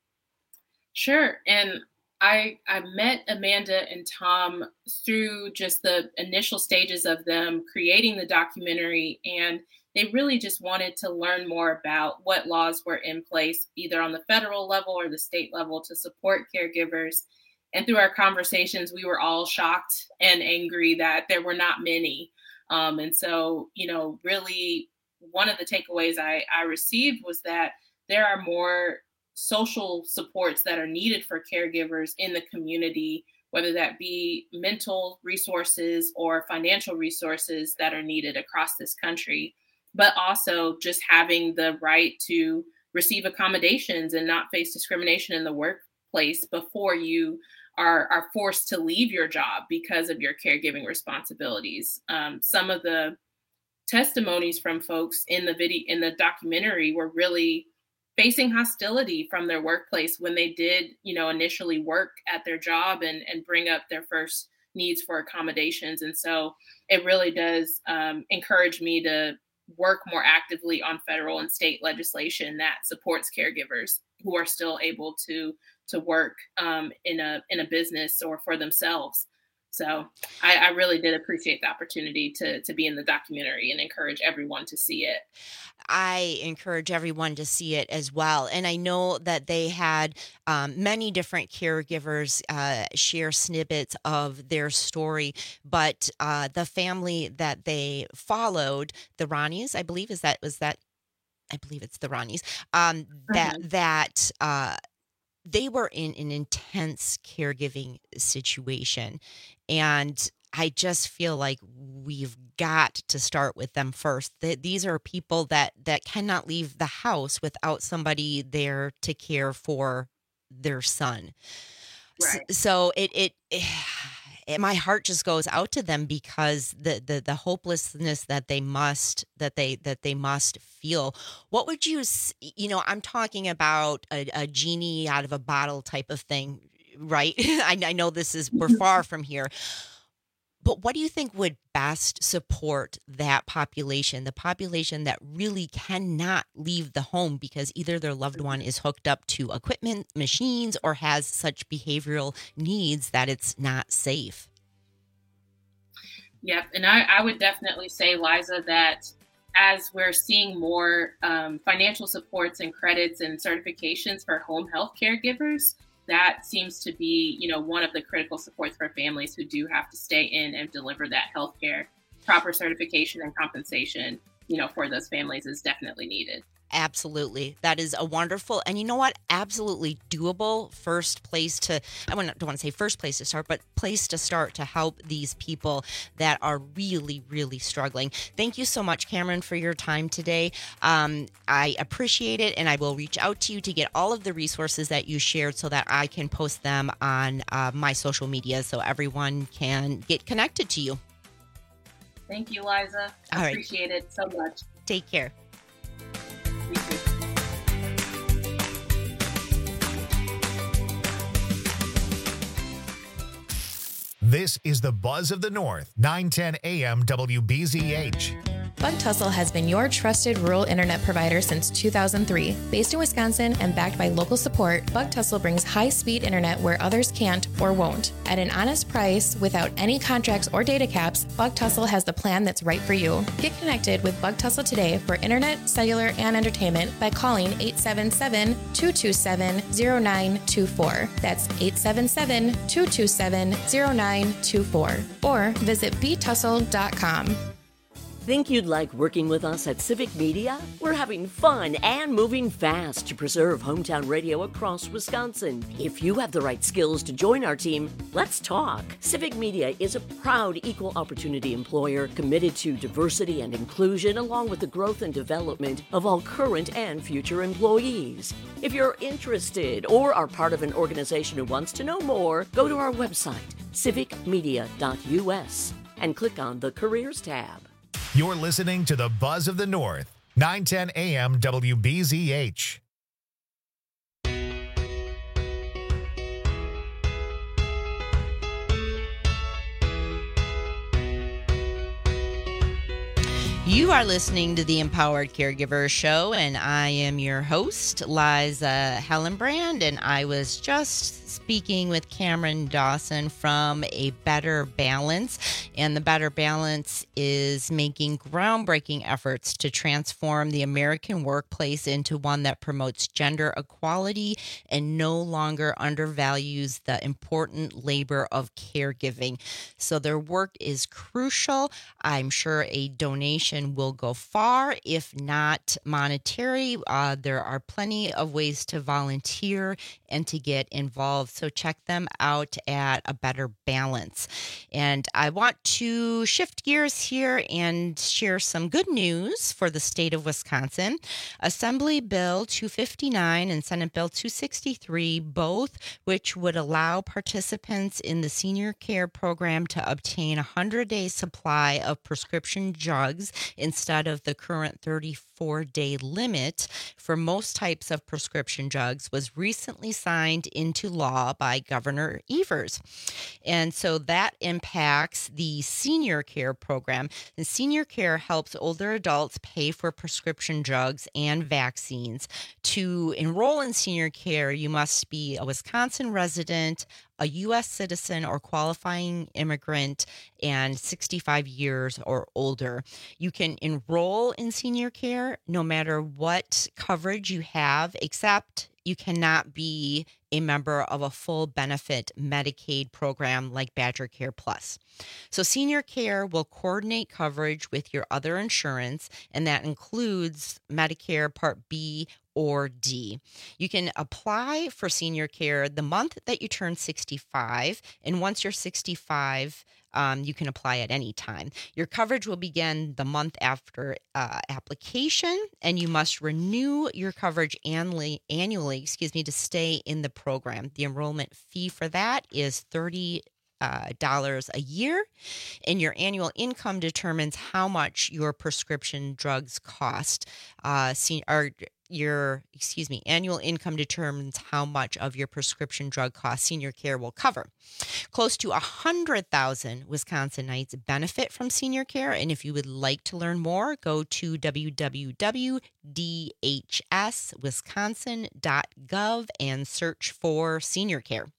Sure. And I I met Amanda and Tom through just the initial stages of them creating the documentary, and they really just wanted to learn more about what laws were in place, either on the federal level or the state level, to support caregivers. And through our conversations, we were all shocked and angry that there were not many. Um, and so, you know, really one of the takeaways I, I received was that there are more social supports that are needed for caregivers in the community, whether that be mental resources or financial resources that are needed across this country, but also just having the right to receive accommodations and not face discrimination in the workplace before you are, are forced to leave your job because of your caregiving responsibilities. Um, some of the testimonies from folks in the video, in the documentary, were really facing hostility from their workplace when they did, you know, initially work at their job and, and bring up their first needs for accommodations. And so it really does um, encourage me to work more actively on federal and state legislation that supports caregivers who are still able to to work um, in a in a business or for themselves. So I, I really did appreciate the opportunity to to be in the documentary and encourage everyone to see it. I encourage everyone to see it as well. And I know that they had um, many different caregivers uh, share snippets of their story, but uh, the family that they followed, the Ronnies, I believe, is that was that, I believe it's the Ronnies, um, that, mm-hmm. that, uh, they were in an intense caregiving situation. And I just feel like we've got to start with them first. These are people that, that cannot leave the house without somebody there to care for their son. Right. So, so it, it, it, my heart just goes out to them because the, the, the hopelessness that they must, that they, that they must feel. What would you, you know, I'm talking about a, a genie out of a bottle type of thing, right? I, I know this is, we're far from here. But what do you think would best support that population, the population that really cannot leave the home because either their loved one is hooked up to equipment, machines, or has such behavioral needs that it's not safe? Yep. And I, I would definitely say, Liza, that as we're seeing more um, financial supports and credits and certifications for home health caregivers, that seems to be, you know, one of the critical supports for families who do have to stay in and deliver that healthcare. Proper certification and compensation, you know, for those families is definitely needed. Absolutely. That is a wonderful, and you know what? Absolutely doable first place to, I don't want to say first place to start, but place to start to help these people that are really, really struggling. Thank you so much, Cameron, for your time today. Um, I appreciate it, and I will reach out to you to get all of the resources that you shared so that I can post them on uh, my social media so everyone can get connected to you. Thank you, Liza. I all appreciate right. it so much. Take care. This is the Buzz of the North, nine ten A M W B Z H. Bug Tussle has been your trusted rural internet provider since two thousand three. Based in Wisconsin and backed by local support, Bug Tussle brings high-speed internet where others can't or won't. At an honest price, without any contracts or data caps, Bug Tussle has the plan that's right for you. Get connected with Bug Tussle today for internet, cellular, and entertainment by calling eight seven seven, two two seven, zero nine two four. That's eight seven seven, two two seven, zero nine two four. Or visit b tussle dot com. Think you'd like working with us at Civic Media? We're having fun and moving fast to preserve hometown radio across Wisconsin. If you have the right skills to join our team, let's talk. Civic Media is a proud equal opportunity employer committed to diversity and inclusion along with the growth and development of all current and future employees. If you're interested or are part of an organization who wants to know more, go to our website, civic media dot u s, and click on the Careers tab. You're listening to the Buzz of the North, nine ten A M W B Z H. You are listening to the Empowered Caregiver Show, and I am your host, Liza Hellenbrand, and I was just speaking with Cameron Dawson from A Better Balance, and the Better Balance is making groundbreaking efforts to transform the American workplace into one that promotes gender equality and no longer undervalues the important labor of caregiving. So their work is crucial. I'm sure a donation will go far, if not monetary. Uh, there are plenty of ways to volunteer and to get involved. So check them out at A Better Balance. And I want to shift gears here and share some good news for the state of Wisconsin. Assembly Bill two fifty-nine and Senate Bill two sixty-three, both which would allow participants in the senior care program to obtain a hundred-day supply of prescription drugs instead of the current thirty-four day limit for most types of prescription drugs, was recently signed into law by Governor Evers. And so that impacts the senior care program. And senior care helps older adults pay for prescription drugs and vaccines. To enroll in senior care, you must be a Wisconsin resident, a U S citizen or qualifying immigrant, and sixty-five years or older. You can enroll in senior care no matter what coverage you have, except you cannot be a member of a full benefit Medicaid program like Badger Care Plus. So senior care will coordinate coverage with your other insurance, and that includes Medicare Part B or D. You can apply for senior care the month that you turn sixty-five, and once you're sixty-five, Um, you can apply at any time. Your coverage will begin the month after uh, application, and you must renew your coverage annually, annually, excuse me, to stay in the program. The enrollment fee for that is thirty uh, dollars a year, and your annual income determines how much your prescription drugs cost. Uh, see, or, Your, excuse me, annual income determines how much of your prescription drug costs senior care will cover. Close to one hundred thousand Wisconsinites benefit from senior care, and if you would like to learn more, go to w w w dot d h s wisconsin dot gov and search for senior care.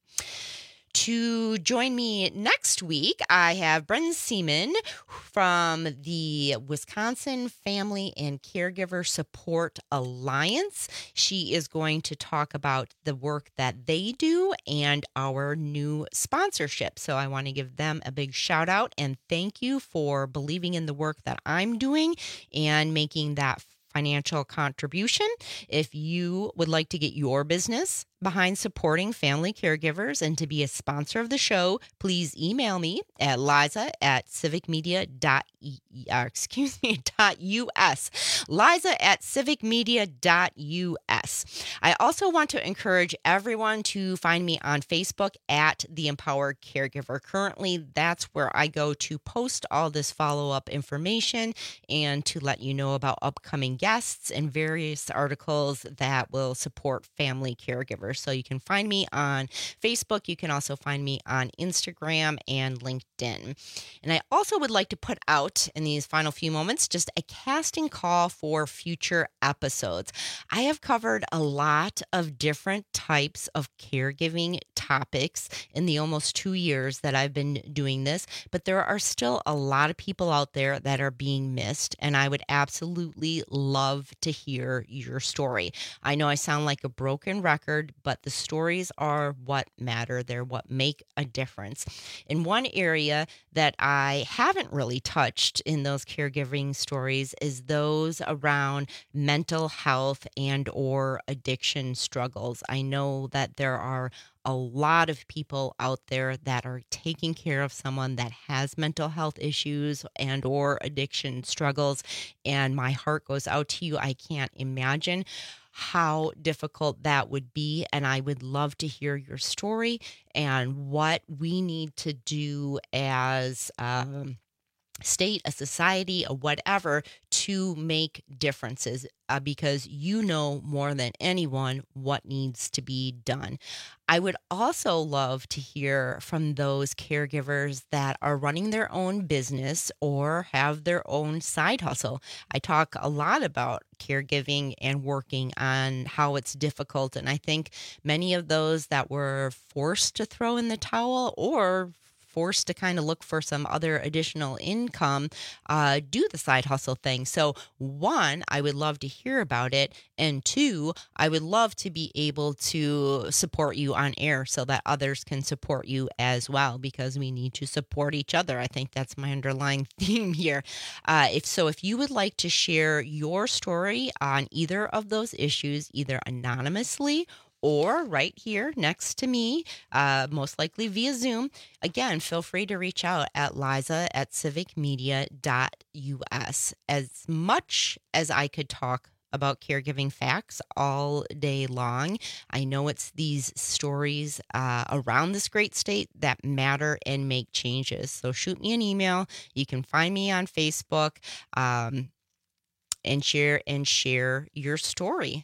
To join me next week, I have Brendan Seaman from the Wisconsin Family and Caregiver Support Alliance. She is going to talk about the work that they do and our new sponsorship. So I want to give them a big shout out and thank you for believing in the work that I'm doing and making that financial contribution. If you would like to get your business behind supporting family caregivers and to be a sponsor of the show, please email me at liza at civic media dot uh, excuse me dot us. Liza at civic media dot us. I also want to encourage everyone to find me on Facebook at The Empowered Caregiver. Currently, that's where I go to post all this follow-up information and to let you know about upcoming guests and various articles that will support family caregivers. caregiver. So you can find me on Facebook. You can also find me on Instagram and LinkedIn. And I also would like to put out in these final few moments just a casting call for future episodes. I have covered a lot of different types of caregiving topics in the almost two years that I've been doing this, but there are still a lot of people out there that are being missed, and I would absolutely love to hear your story. I know I sound like a broken record, but the stories are what matter. They're what make a difference. In one area that I haven't really touched in those caregiving stories is those around mental health and or addiction struggles. I know that there are a lot of people out there that are taking care of someone that has mental health issues and or addiction struggles, and my heart goes out to you. I can't imagine how difficult that would be, and I would love to hear your story and what we need to do as um state, a society, a whatever, to make differences uh, because you know more than anyone what needs to be done. I would also love to hear from those caregivers that are running their own business or have their own side hustle. I talk a lot about caregiving and working on how it's difficult, and I think many of those that were forced to throw in the towel or forced to kind of look for some other additional income, uh, do the side hustle thing. So one, I would love to hear about it. And two, I would love to be able to support you on air so that others can support you as well, because we need to support each other. I think that's my underlying theme here. Uh, if so, if you would like to share your story on either of those issues, either anonymously or right here next to me, uh, most likely via Zoom, again, feel free to reach out at liza at civic media dot u s. As much as I could talk about caregiving facts all day long, I know it's these stories uh, around this great state that matter and make changes. So shoot me an email. You can find me on Facebook um, and share and share your story.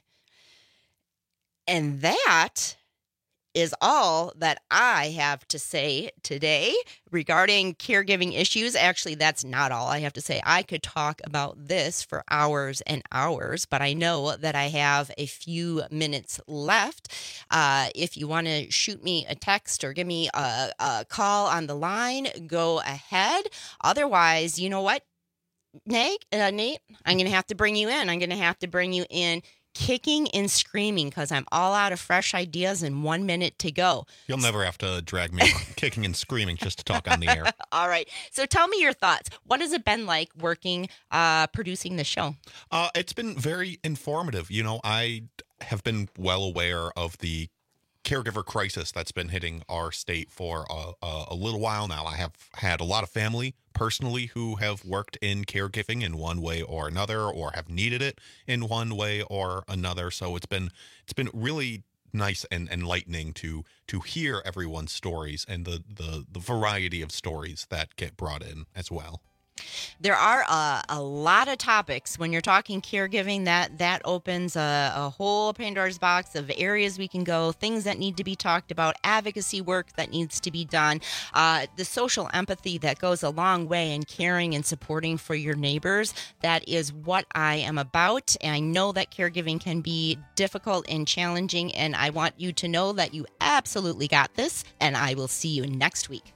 And that is all that I have to say today regarding caregiving issues. Actually, that's not all I have to say. I could talk about this for hours and hours, but I know that I have a few minutes left. Uh, if you want to shoot me a text or give me a, a call on the line, go ahead. Otherwise, you know what, Nate, uh, Nate, I'm going to have to bring you in. I'm going to have to bring you in kicking and screaming because I'm all out of fresh ideas and one minute to go. You'll never have to drag me kicking and screaming just to talk on the air. All right. So tell me your thoughts. What has it been like working, uh, producing the show? Uh, it's been very informative. You know, I have been well aware of the caregiver crisis that's been hitting our state for a, a, a little while now. I have had a lot of family personally who have worked in caregiving in one way or another, or have needed it in one way or another. So it's been it's been really nice and enlightening to to hear everyone's stories and the the, the variety of stories that get brought in as well. There are a, a lot of topics when you're talking caregiving that that opens a, a whole Pandora's box of areas we can go, things that need to be talked about, advocacy work that needs to be done, uh, the social empathy that goes a long way in caring and supporting for your neighbors. That is what I am about. And I know that caregiving can be difficult and challenging, and I want you to know that you absolutely got this, and I will see you next week.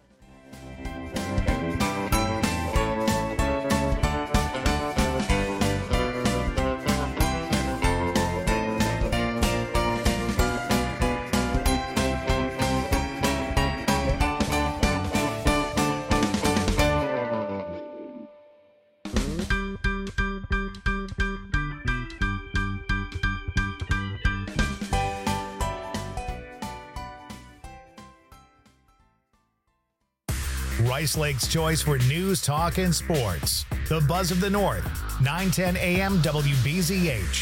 Rice Lake's choice for news, talk, and sports. The Buzz of the North, nine ten A M W B Z H.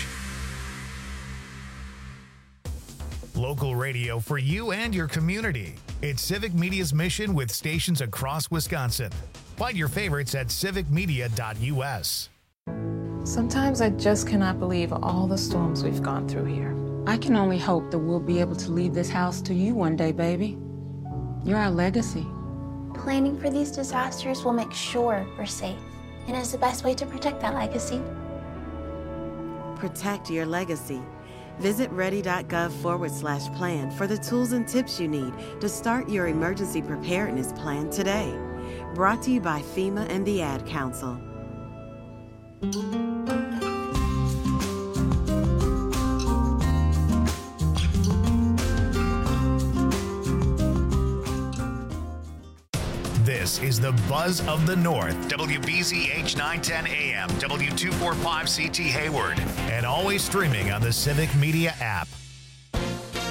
Local radio for you and your community. It's Civic Media's mission with stations across Wisconsin. Find your favorites at civic media dot u s. Sometimes I just cannot believe all the storms we've gone through here. I can only hope that we'll be able to leave this house to you one day, baby. You're our legacy. Planning for these disasters will make sure we're safe, and is the best way to protect that legacy. Protect your legacy. Visit ready.gov forward slash plan for the tools and tips you need to start your emergency preparedness plan today. Brought to you by FEMA and the Ad Council. This is the Buzz of the North, W B Z H nine ten A M, W two forty-five C T Hayward, and always streaming on the Civic Media app.